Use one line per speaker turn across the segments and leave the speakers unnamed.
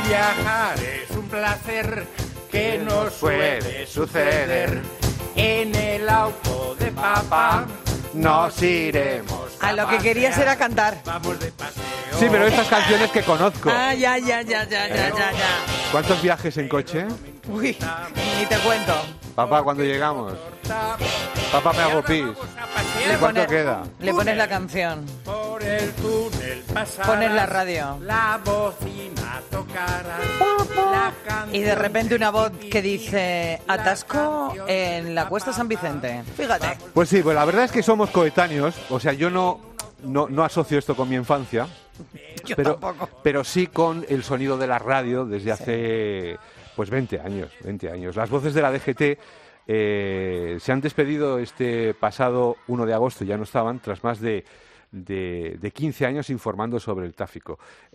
Viajar es un placer que nos puede suceder. En el auto de papá nos iremos
A lo que querías era cantar.
Vamos de paseo.
Sí, pero estas canciones que conozco.
Ah, ya.
¿Cuántos viajes en coche?
Uy, ni te cuento.
Papá, cuando llegamos. Papá, me hago pis. ¿Cuánto queda?
Le pones la canción,
Por el túnel pasarás,
pones la radio
la bocina tocarás, la canción
y de repente una voz que dice atasco en la Cuesta San Vicente. Fíjate.
Pues sí, pues la verdad es que somos coetáneos. O sea, yo no asocio esto con mi infancia.
Yo
pero,
tampoco.
pero sí con el sonido de la radio desde hace pues 20 años. Las voces de la DGT se han despedido este pasado 1 de agosto, ya no estaban, tras más de 15 años informando sobre el tráfico.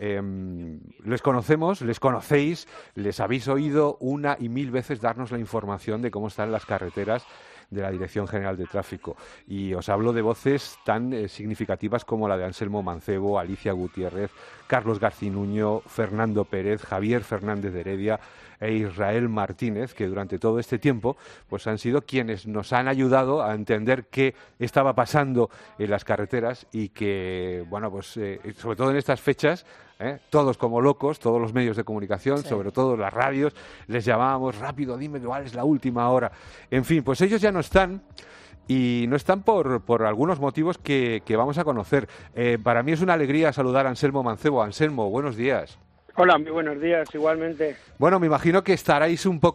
Les conocemos, les conocéis, les habéis oído una y mil veces darnos la información de cómo están las carreteras de la Dirección General de Tráfico. Y os hablo de voces tan significativas como la de Anselmo Mancebo, Alicia Gutiérrez, Carlos Garcinuño, Fernando Pérez, Javier Fernández de Heredia e Israel Martínez, que durante todo este tiempo pues han sido quienes nos han ayudado a entender qué estaba pasando en las carreteras y que, bueno, pues sobre todo en estas fechas, todos como locos, todos los medios de comunicación,
Sí.
sobre todo las radios, les llamábamos rápido, dime cuál es la última hora. En fin, pues ellos ya no están. Y no están por algunos motivos que vamos a conocer. Para mí es una alegría saludar a Anselmo Mancebo. Anselmo, buenos días.
Hola, muy buenos días, igualmente.
Bueno, me imagino que estaréis un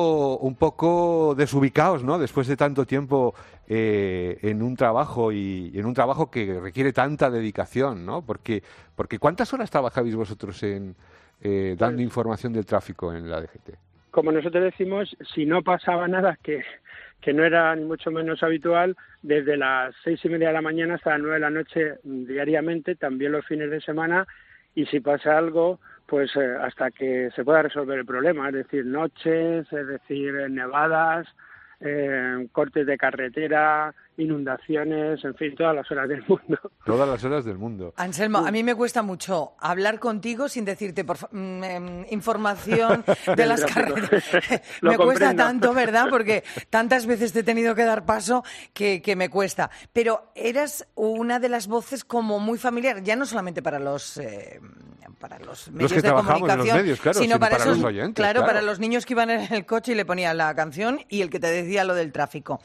poco desubicados, ¿no? Después de tanto tiempo en un trabajo y en un trabajo que requiere tanta dedicación, ¿no? Porque ¿cuántas horas trabajáis vosotros en dando información del tráfico en la DGT?
Como nosotros decimos, si no pasaba nada, que no era ni mucho menos habitual, desde las 6:30 de la mañana hasta las 9 de la noche diariamente, también los fines de semana, y si pasa algo, pues hasta que se pueda resolver el problema, es decir, noches, es decir, nevadas, cortes de carretera, inundaciones, en fin, todas las horas del mundo.
Todas las horas del mundo.
Anselmo, a mí me cuesta mucho hablar contigo sin decirte información de las carreteras. Me cuesta tanto, ¿verdad? Porque tantas veces te he tenido que dar paso que me cuesta. Pero eras una de las voces como muy familiar, ya no solamente para los medios
que
de
trabajamos en los
comunicación,
medios, claro,
sino para
los oyentes.
claro, para los niños que iban en el coche y le ponían la canción y el que te decía lo del tráfico.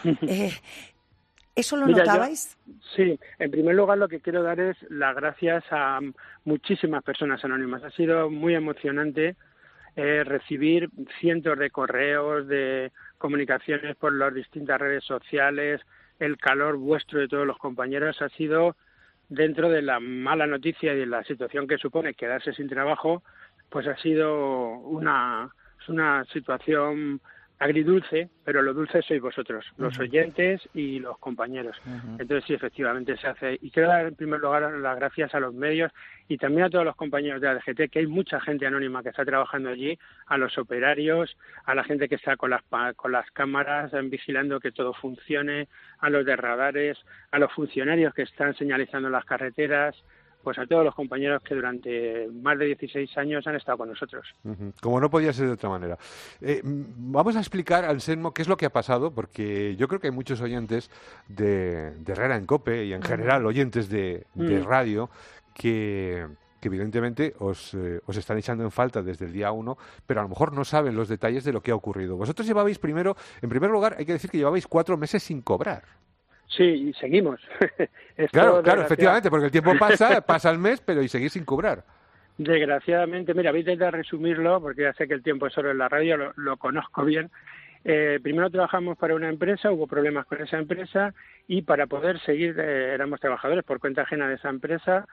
¿Eso lo notabais?
Sí, en primer lugar lo que quiero dar es las gracias a muchísimas personas anónimas. Ha sido muy emocionante recibir cientos de correos, de comunicaciones por las distintas redes sociales, el calor vuestro de todos los compañeros ha sido, dentro de la mala noticia y de la situación que supone quedarse sin trabajo, pues ha sido una situación agridulce, pero lo dulce sois vosotros, los oyentes y los compañeros. Entonces sí, efectivamente se hace. Y quiero dar en primer lugar las gracias a los medios y también a todos los compañeros de la DGT, que hay mucha gente anónima que está trabajando allí, a los operarios, a la gente que está con las cámaras vigilando que todo funcione, a los de radares, a los funcionarios que están señalizando las carreteras, pues a todos los compañeros que durante más de 16 años han estado con nosotros.
Como no podía ser de otra manera. Vamos a explicar, Anselmo, qué es lo que ha pasado, porque yo creo que hay muchos oyentes de Herrera en COPE y en general oyentes de radio que evidentemente os están echando en falta desde el día 1, pero a lo mejor no saben los detalles de lo que ha ocurrido. Vosotros llevabais en primer lugar, hay que decir que llevabais 4 meses sin cobrar.
Sí, y seguimos.
Claro, efectivamente, porque el tiempo pasa el mes, pero y seguís sin cobrar.
Desgraciadamente, mira, voy a intentar resumirlo, porque ya sé que el tiempo es oro en la radio, lo conozco bien. Primero trabajamos para una empresa, hubo problemas con esa empresa, y para poder seguir, éramos trabajadores por cuenta ajena de esa empresa,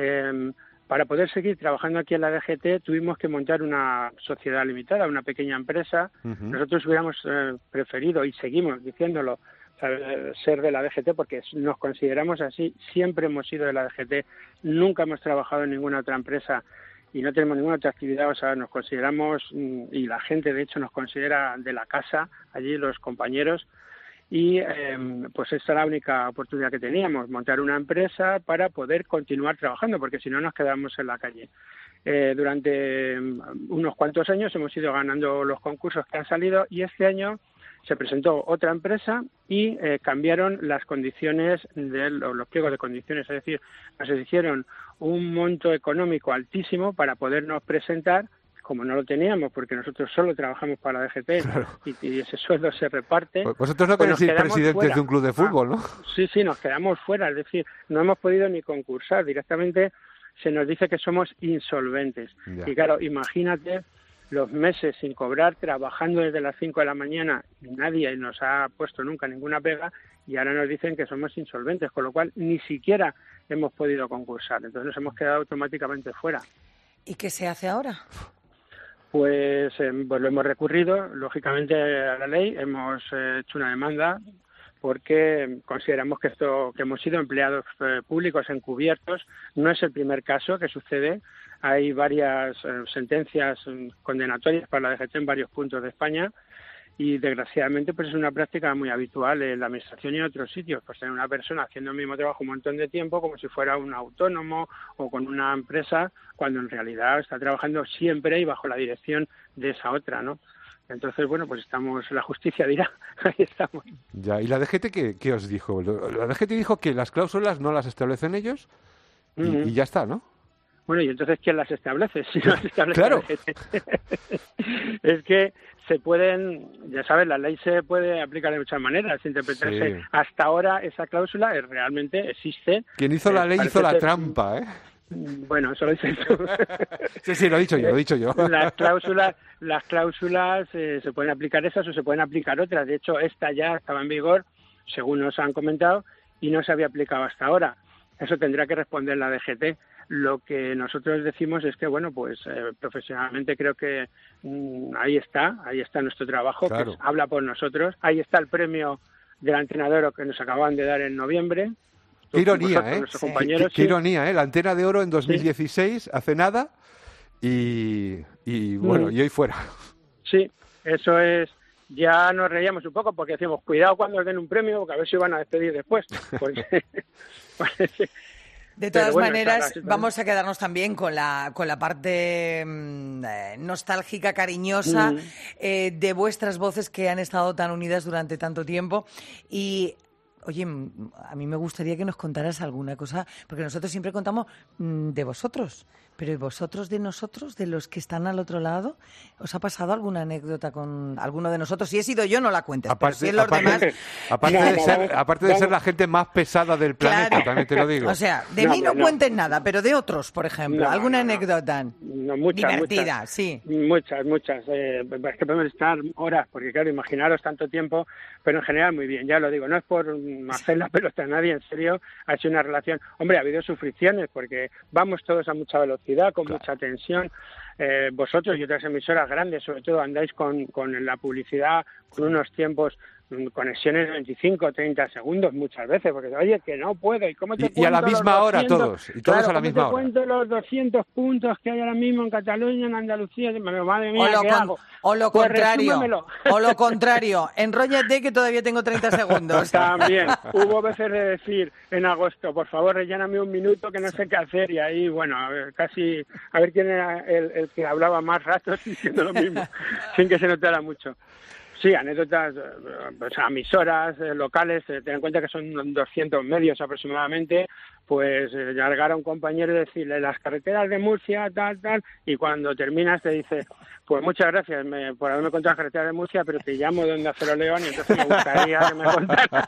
para poder seguir trabajando aquí en la DGT tuvimos que montar una sociedad limitada, una pequeña empresa. Nosotros hubiéramos preferido, y seguimos diciéndolo, ser de la DGT porque nos consideramos así, siempre hemos sido de la DGT, nunca hemos trabajado en ninguna otra empresa y no tenemos ninguna otra actividad, o sea, nos consideramos, y la gente de hecho nos considera de la casa, allí los compañeros, y pues esta es la única oportunidad que teníamos, montar una empresa para poder continuar trabajando, porque si no nos quedamos en la calle. durante unos cuantos años hemos ido ganando los concursos que han salido y este año se presentó otra empresa y cambiaron las condiciones de los pliegos de condiciones, es decir, nos hicieron un monto económico altísimo para podernos presentar, como no lo teníamos, porque nosotros solo trabajamos para la DGT, claro, y ese sueldo se reparte.
Vosotros no queréis ser presidentes fuera de un club de fútbol, ¿no?
Sí, nos quedamos fuera, es decir, no hemos podido ni concursar, directamente se nos dice que somos insolventes. Ya. Y claro, imagínate los meses sin cobrar, trabajando desde las 5 de la mañana, y nadie nos ha puesto nunca ninguna pega, y ahora nos dicen que somos insolventes, con lo cual ni siquiera hemos podido concursar. Entonces nos hemos quedado automáticamente fuera.
¿Y qué se hace ahora?
Pues lo hemos recurrido, lógicamente, a la ley, hemos hecho una demanda porque consideramos que hemos sido empleados públicos encubiertos. No es el primer caso que sucede. Hay varias sentencias condenatorias para la DGT en varios puntos de España y, desgraciadamente, pues es una práctica muy habitual en la administración y en otros sitios. Pues tener una persona haciendo el mismo trabajo un montón de tiempo como si fuera un autónomo o con una empresa, cuando en realidad está trabajando siempre y bajo la dirección de esa otra, ¿no? Entonces, bueno, pues la justicia dirá, ahí estamos.
Ya, ¿y la DGT qué os dijo? La DGT dijo que las cláusulas no las establecen ellos y ya está, ¿no?
Bueno, ¿y entonces quién las establece? Si no las establece
claro.
la DGT. Es que se pueden, ya sabes, la ley se puede aplicar de muchas maneras, interpretarse. Sí. Hasta ahora esa cláusula realmente existe.
Quien hizo la ley hizo la trampa, ¿eh?
Bueno, eso lo dices tú.
Sí, lo he dicho yo.
Las cláusulas se pueden aplicar esas o se pueden aplicar otras. De hecho, esta ya estaba en vigor, según nos han comentado, y no se había aplicado hasta ahora. Eso tendrá que responder la DGT. Lo que nosotros decimos es que, bueno, pues profesionalmente creo que ahí está nuestro trabajo, claro, que habla por nosotros. Ahí está el premio del Antena de Oro que nos acaban de dar en noviembre.
Qué ironía, Qué ironía, ¿eh? La Antena de Oro en 2016, hace nada, y bueno, y hoy fuera.
Sí, eso es. Ya nos reíamos un poco porque decíamos, cuidado cuando os den un premio, porque a ver si van a despedir después. Porque
de todas maneras, vamos a quedarnos también con la parte nostálgica, cariñosa de vuestras voces que han estado tan unidas durante tanto tiempo. Y oye, a mí me gustaría que nos contaras alguna cosa, porque nosotros siempre contamos de vosotros, pero ¿y vosotros de nosotros, de los que están al otro lado? ¿Os ha pasado alguna anécdota con alguno de nosotros? Si he sido yo, no la cuentes, pero si es los demás...
Aparte de ser la gente más pesada del planeta, claro, también te lo digo.
O sea, de mí no cuentes nada, pero de otros, por ejemplo, alguna anécdota divertida, sí.
Muchas. Es que podemos estar horas, porque claro, imaginaros tanto tiempo, pero en general muy bien, ya lo digo, no es por hacer la pelota a nadie, en serio, ha sido una relación... Hombre, ha habido sufriciones, porque vamos todos a mucha velocidad, con mucha tensión. Vosotros y otras emisoras grandes, sobre todo, andáis con la publicidad, con unos tiempos, conexiones de 25 o 30 segundos muchas veces, porque oye, que no puedo, ¿y cómo te cuento?
Y a la misma hora todos, y todos a la misma hora.
¿Cómo te cuento los 200 puntos que hay ahora mismo en Cataluña, en Andalucía? Madre mía, ¿qué hago?
O lo contrario, enróllate que todavía tengo 30 segundos.
También, hubo veces de decir en agosto, por favor, relléname un minuto que no sé qué hacer, y ahí, bueno, a ver quién era el que hablaba más rato diciendo lo mismo, sin que se notara mucho. Sí, anécdotas, pues a emisoras locales, ten en cuenta que son 200 medios aproximadamente, pues largar a un compañero y decirle las carreteras de Murcia, tal, y cuando terminas te dice, pues muchas gracias por haberme contado las carreteras de Murcia, pero te llamo de Onda Cero León y entonces me gustaría que me contaras.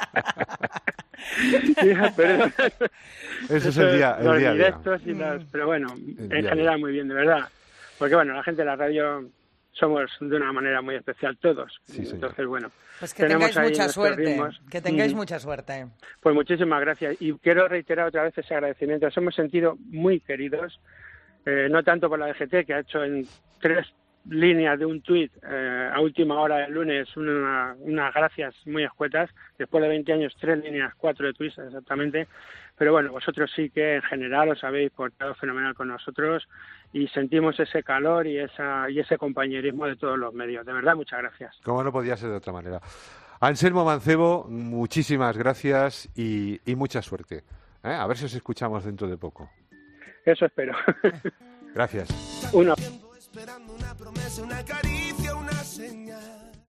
Eso es el día
directos y pero bueno, en general muy bien, de verdad. Porque bueno, la gente de la radio... somos de una manera muy especial todos. Sí, entonces, bueno,
pues que tengáis mucha suerte. Que tengáis mucha suerte.
Pues muchísimas gracias. Y quiero reiterar otra vez ese agradecimiento. Nos hemos sentido muy queridos, no tanto por la DGT, que ha hecho en 3 líneas de un tuit a última hora del lunes unas gracias muy escuetas. Después de 20 años, 3 líneas, 4 de tuits exactamente. Pero bueno, vosotros sí que en general os habéis portado fenomenal con nosotros y sentimos ese calor y ese compañerismo de todos los medios. De verdad, muchas gracias.
Como no podía ser de otra manera. Anselmo Mancebo, muchísimas gracias y mucha suerte. A ver si os escuchamos dentro de poco.
Eso espero.
Gracias.
Una